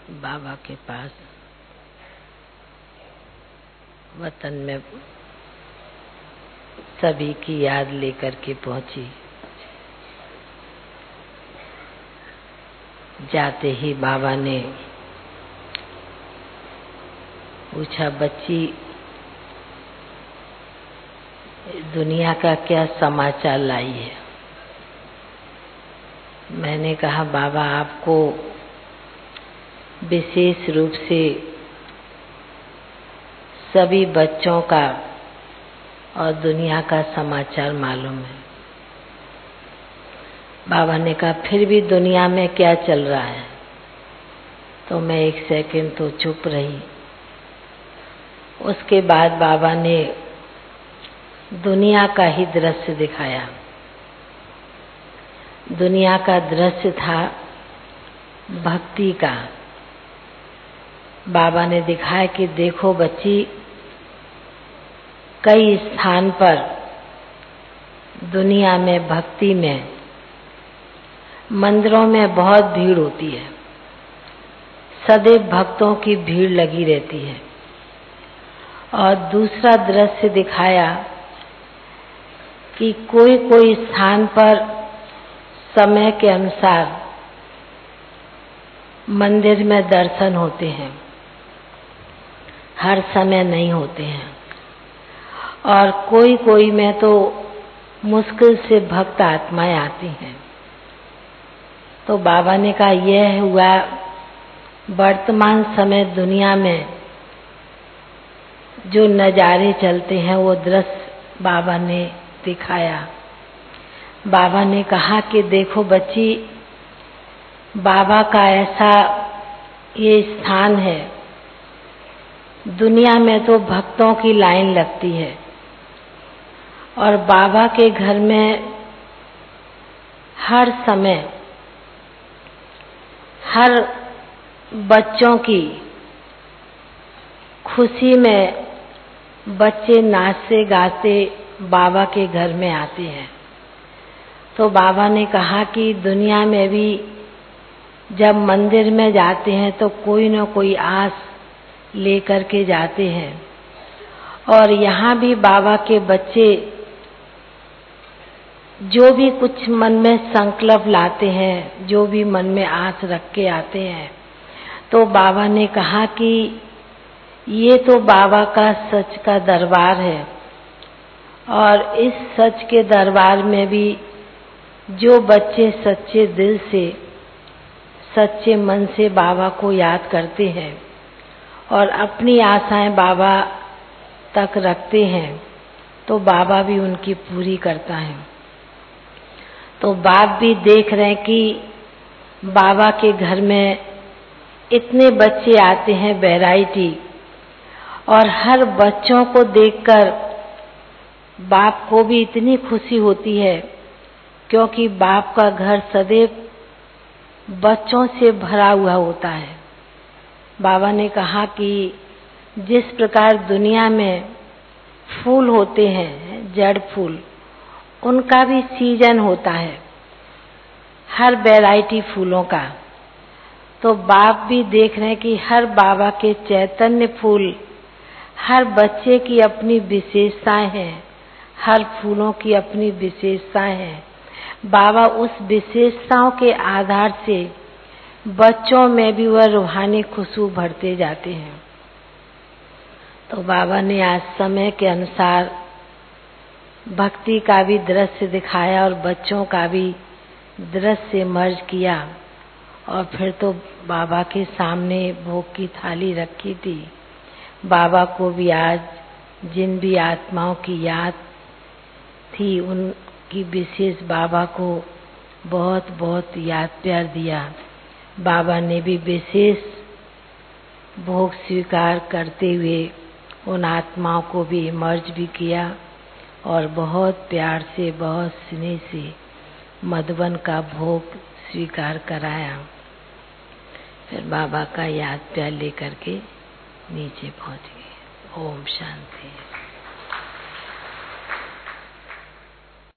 बाबा के पास वतन में सभी की याद लेकर के पहुंची। जाते ही बाबा ने पूछा, बच्ची दुनिया का क्या समाचार लाई है? मैंने कहा, बाबा आपको विशेष रूप से सभी बच्चों का और दुनिया का समाचार मालूम है। बाबा ने कहा, फिर भी दुनिया में क्या चल रहा है? तो मैं एक सेकंड तो चुप रही। उसके बाद बाबा ने दुनिया का ही दृश्य दिखाया। दुनिया का दृश्य था भक्ति का। बाबा ने दिखाया कि देखो बच्ची, कई स्थान पर दुनिया में भक्ति में मंदिरों में बहुत भीड़ होती है। सदैव भक्तों की भीड़ लगी रहती है। और दूसरा दृश्य दिखाया कि कोई कोई स्थान पर समय के अनुसार मंदिर में दर्शन होते हैं, हर समय नहीं होते हैं। और कोई कोई में तो मुश्किल से भक्त आत्माएं आती हैं। तो बाबा ने कहा, यह हुआ वर्तमान समय दुनिया में जो नजारे चलते हैं वो दृश्य बाबा ने दिखाया। बाबा ने कहा कि देखो बच्ची, बाबा का ऐसा ये स्थान है, दुनिया में तो भक्तों की लाइन लगती है और बाबा के घर में हर समय हर बच्चों की खुशी में बच्चे नाचते गाते बाबा के घर में आते हैं। तो बाबा ने कहा कि दुनिया में भी जब मंदिर में जाते हैं तो कोई न कोई आस लेकर के जाते हैं। और यहाँ भी बाबा के बच्चे जो भी कुछ मन में संकल्प लाते हैं, जो भी मन में आस रख के आते हैं, तो बाबा ने कहा कि ये तो बाबा का सच का दरबार है। और इस सच के दरबार में भी जो बच्चे सच्चे दिल से, सच्चे मन से बाबा को याद करते हैं और अपनी आशाएं बाबा तक रखते हैं, तो बाबा भी उनकी पूरी करता है। तो बाप भी देख रहे हैं कि बाबा के घर में इतने बच्चे आते हैं, वैरायटी, और हर बच्चों को देखकर बाप को भी इतनी खुशी होती है, क्योंकि बाप का घर सदैव बच्चों से भरा हुआ होता है। बाबा ने कहा कि जिस प्रकार दुनिया में फूल होते हैं, जड़ फूल, उनका भी सीजन होता है, हर वैरायटी फूलों का। तो बाप भी देख रहे हैं कि हर बाबा के चैतन्य फूल, हर बच्चे की अपनी विशेषताएं हैं, हर फूलों की अपनी विशेषताएं हैं। बाबा उस विशेषताओं के आधार से बच्चों में भी वह रूहानी खुशबू भरते जाते हैं। तो बाबा ने आज समय के अनुसार भक्ति का भी दृश्य दिखाया और बच्चों का भी दृश्य मर्ज किया। और फिर तो बाबा के सामने भोग की थाली रखी थी। बाबा को भी आज जिन भी आत्माओं की याद थी, उनकी विशेष बाबा को बहुत बहुत याद प्यार दिया। बाबा ने भी विशेष भोग स्वीकार करते हुए उन आत्माओं को भी मर्ज भी किया और बहुत प्यार से, बहुत स्नेह से मधुबन का भोग स्वीकार कराया। फिर बाबा का याद प्यार लेकर के नीचे पहुंच गए। ओम शांति।